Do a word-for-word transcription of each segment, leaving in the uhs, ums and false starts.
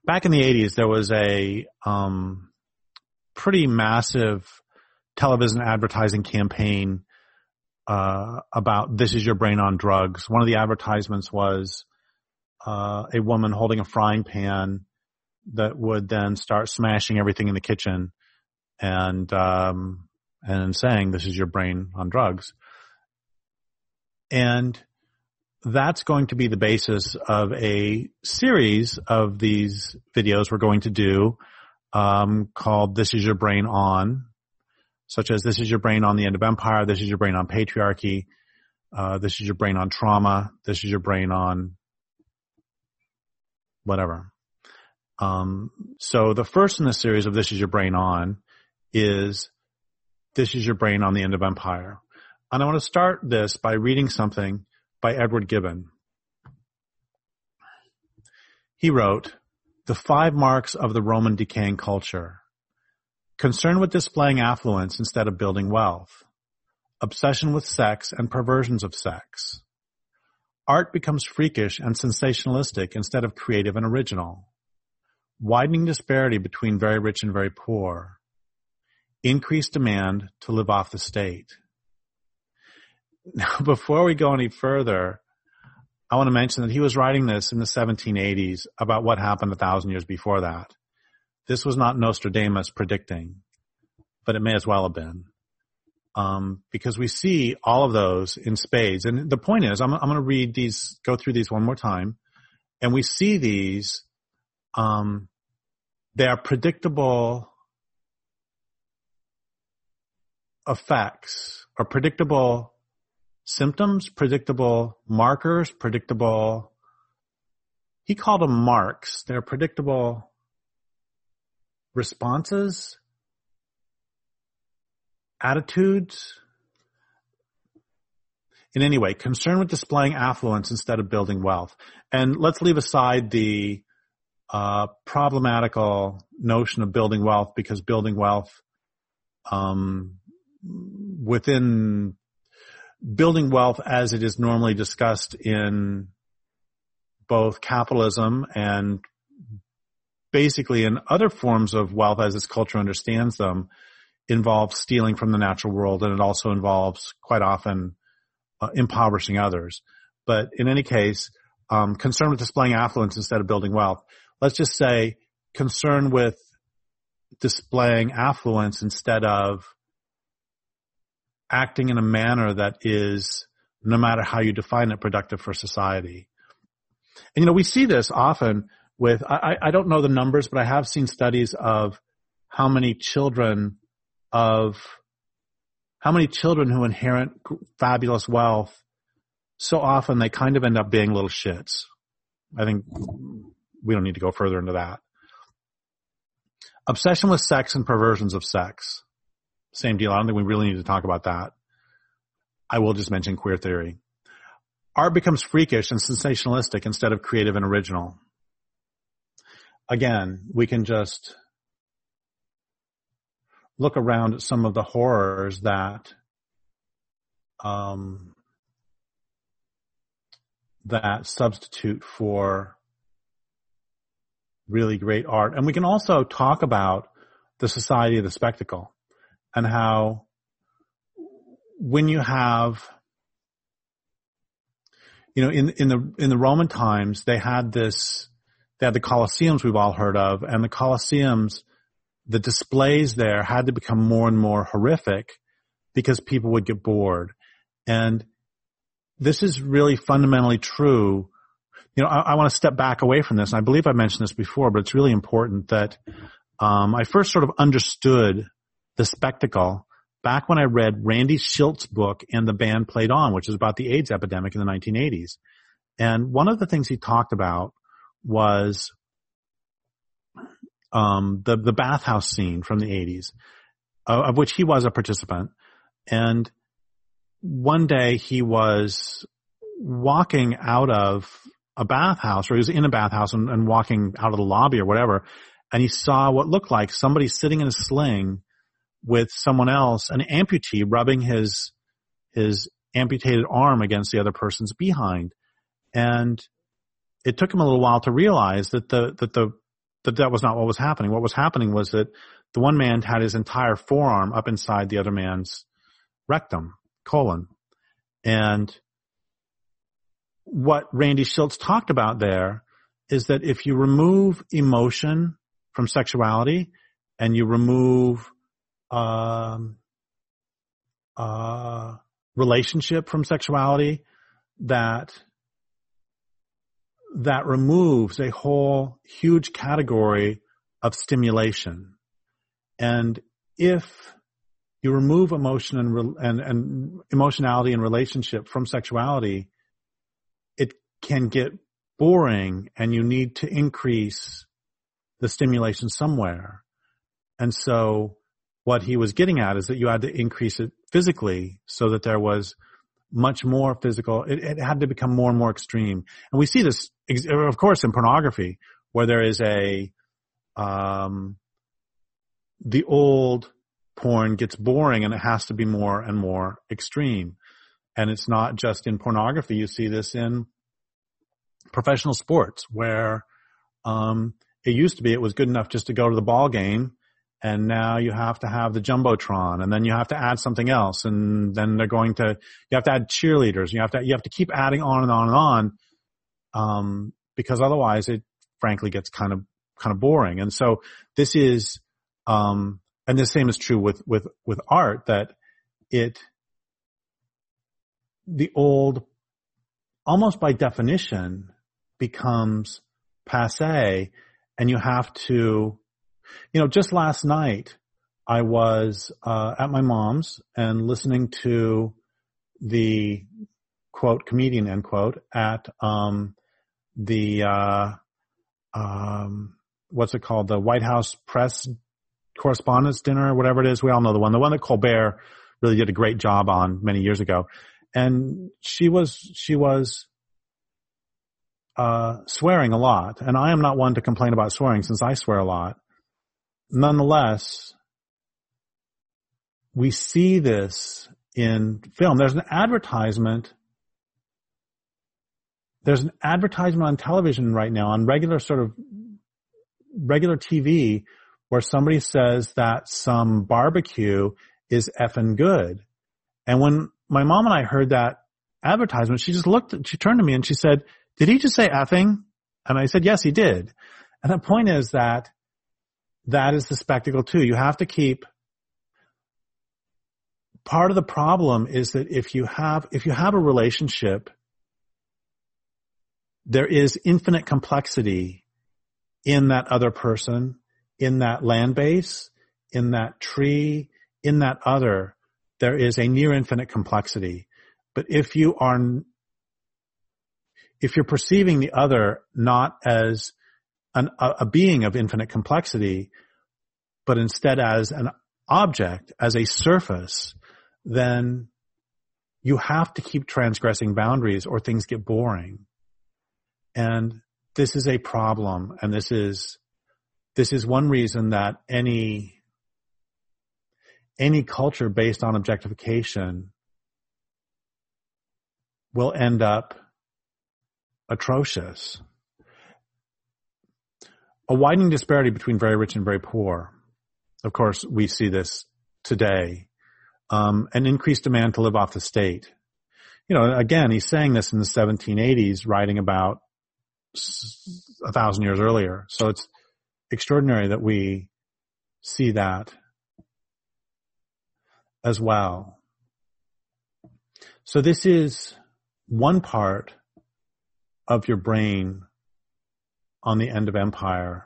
back in the eighties, there was a um, pretty massive television advertising campaign uh, about "This is your brain on drugs." One of the advertisements was uh, a woman holding a frying pan that would then start smashing everything in the kitchen and um, and saying, "This is your brain on drugs." And that's going to be the basis of a series of these videos we're going to do um, called "This is your brain on," such as "This is your brain on the end of empire," "This is your brain on patriarchy," uh, "This is your brain on trauma," "This is your brain on whatever. Um, so the first in the series of "This is your brain on" is "This is your brain on the end of empire." And I want to start this by reading something by Edward Gibbon. He wrote, "The five marks of the Roman decaying culture: concern with displaying affluence instead of building wealth, obsession with sex and perversions of sex. Art becomes freakish and sensationalistic instead of creative and original. Widening disparity between very rich and very poor. Increased demand to live off the state." Now, before we go any further, I want to mention that he was writing this in the seventeen eighties about what happened a thousand years before that. This was not Nostradamus predicting, but it may as well have been. Um, because we see all of those in spades. And the point is, I'm, I'm going to read these, go through these one more time, and we see these, um, they are predictable effects or predictable symptoms, predictable markers, predictable, he called them marks. They're predictable responses, attitudes. In any way, concern with displaying affluence instead of building wealth. And let's leave aside the uh, problematical notion of building wealth, because building wealth um, within building wealth as it is normally discussed in both capitalism and basically in other forms of wealth as this culture understands them involves stealing from the natural world, and it also involves quite often uh, impoverishing others. But in any case, um, concern with displaying affluence instead of building wealth. Let's just say concern with displaying affluence instead of acting in a manner that is, no matter how you define it, productive for society. And, you know, we see this often with, I, I don't know the numbers, but I have seen studies of how many children of, how many children who inherit fabulous wealth, so often they kind of end up being little shits. I think we don't need to go further into that. Obsession with sex and perversions of sex. Same deal. I don't think we really need to talk about that. I will just mention queer theory. Art becomes freakish and sensationalistic instead of creative and original. Again, we can just look around at some of the horrors that um, that substitute for really great art. And we can also talk about the society of the spectacle. And how when you have, you know, in, in the, in the Roman times, they had this, they had the Colosseums we've all heard of, and the Colosseums, the displays there had to become more and more horrific because people would get bored. And this is really fundamentally true. You know, I, I want to step back away from this, and I believe I mentioned this before, but it's really important that, um, I first sort of understood the spectacle back when I read Randy Shilt's book And the Band Played On, which is about the AIDS epidemic in the nineteen eighties. And one of the things he talked about was um the the bathhouse scene from the eighties, uh, of which he was a participant. And one day he was walking out of a bathhouse, or he was in a bathhouse and, and walking out of the lobby or whatever, and he saw what looked like somebody sitting in a sling with someone else, an amputee, rubbing his his amputated arm against the other person's behind. And it took him a little while to realize that the that the that that was not what was happening. What was happening was that the one man had his entire forearm up inside the other man's rectum, colon. And what Randy Shilts talked about there is that if you remove emotion from sexuality and you remove um, uh, relationship from sexuality, that that removes a whole huge category of stimulation. And if you remove emotion and, re- and, and emotionality and relationship from sexuality, it can get boring and you need to increase the stimulation somewhere. And so what he was getting at is that you had to increase it physically so that there was much more physical. It, it had to become more and more extreme. And we see this, of course, in pornography, where there is a, um, the old porn gets boring and it has to be more and more extreme. And it's not just in pornography. You see this in professional sports where, um, it used to be it was good enough just to go to the ball game. And now you have to have the Jumbotron, and then you have to add something else, and then they're going to, you have to add cheerleaders. You have to, you have to keep adding on and on and on, um, because otherwise it frankly gets kind of, kind of boring. And so this is, um, and the same is true with, with, with art, that it, the old, almost by definition, becomes passé, and you have to, you know, just last night I was uh at my mom's and listening to the quote comedian end quote at um the uh um what's it called, the White House press correspondence dinner or whatever it is. We all know the one, the one that Colbert really did a great job on many years ago. And she was she was uh swearing a lot, and I am not one to complain about swearing since I swear a lot. Nonetheless, we see this in film. There's an advertisement. There's an advertisement on television right now, on regular sort of regular T V, where somebody says that some barbecue is effing good. And when my mom and I heard that advertisement, she just looked, she turned to me and she said, "Did he just say effing?" And I said, "Yes, he did." And the point is that that is the spectacle too. You have to keep, part of the problem is that if you have, if you have a relationship, there is infinite complexity in that other person, in that land base, in that tree, in that other. There is a near infinite complexity. But if you are, if you're perceiving the other not as An, a, a being of infinite complexity, but instead as an object, as a surface, then you have to keep transgressing boundaries or things get boring. And this is a problem, and this is, this is one reason that any, any culture based on objectification will end up atrocious. A widening disparity between very rich and very poor. Of course, we see this today. Um, an increased demand to live off the state. You know, again, he's saying this in the seventeen eighties, writing about a thousand years earlier. So it's extraordinary that we see that as well. So this is one part of your brain on the end of empire.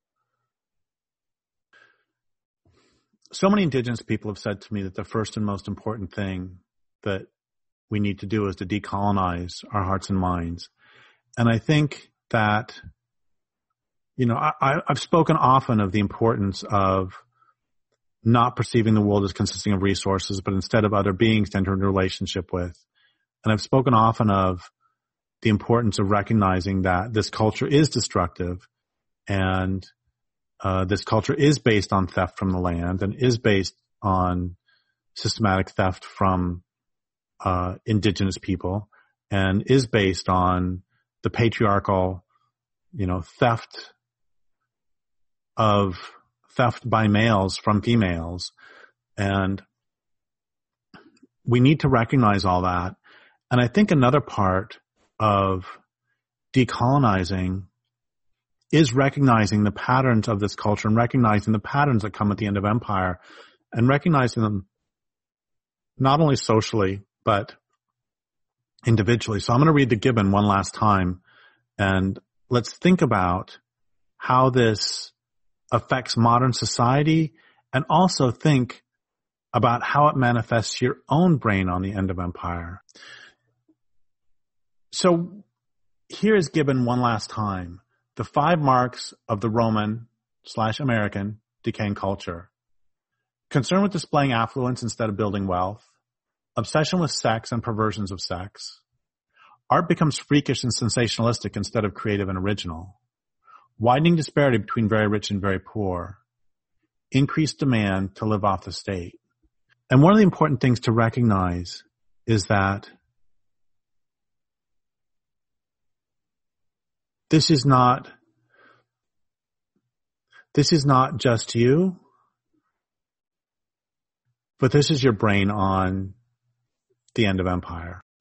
So many indigenous people have said to me that the first and most important thing that we need to do is to decolonize our hearts and minds. And I think that, you know, I, I've spoken often of the importance of not perceiving the world as consisting of resources, but instead of other beings to enter into a relationship with. And I've spoken often of the importance of recognizing that this culture is destructive, and uh, this culture is based on theft from the land and is based on systematic theft from uh, indigenous people, and is based on the patriarchal, you know, theft of theft by males from females. And we need to recognize all that. And I think another part of decolonizing is recognizing the patterns of this culture and recognizing the patterns that come at the end of empire and recognizing them not only socially, but individually. So I'm going to read the Gibbon one last time, and let's think about how this affects modern society, and also think about how it manifests your own brain on the end of empire. So here is Gibbon one last time. The five marks of the Roman slash American decaying culture. Concern with displaying affluence instead of building wealth. Obsession with sex and perversions of sex. Art becomes freakish and sensationalistic instead of creative and original. Widening disparity between very rich and very poor. Increased demand to live off the state. And one of the important things to recognize is that this is not, this is not just you, but this is your brain on the end of empire.